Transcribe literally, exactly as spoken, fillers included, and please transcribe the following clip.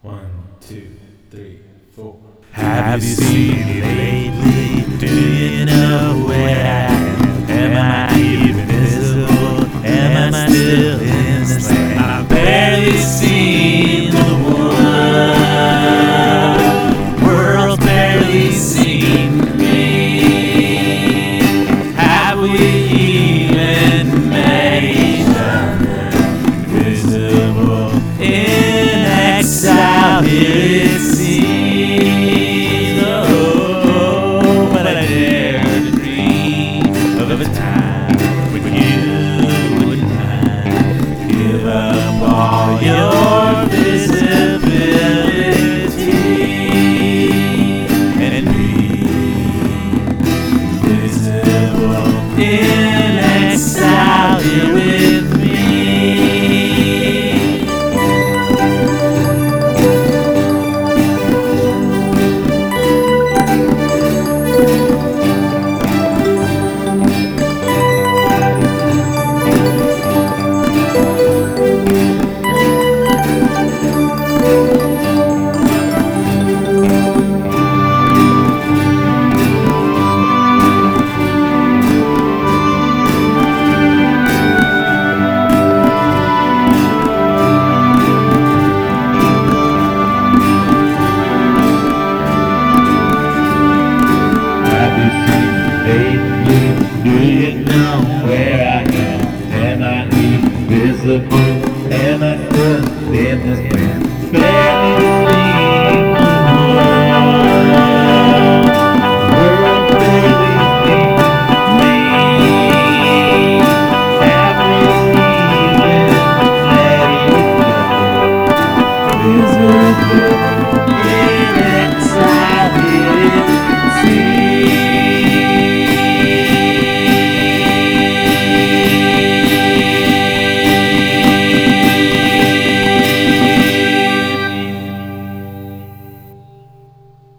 One, two, three, four. Have you seen me lately? Do you know where I am? Am I even visible? Am I still in this land? I've barely seen the world. World's barely seen me. Have we even met each other? Visible in exile, here it seems. Oh, but I dare to dream of a time when you wouldn't mind. Give up all your visibility and be visible in exile here with me. Do you know where I am? Am I invisible? Am I still in this land?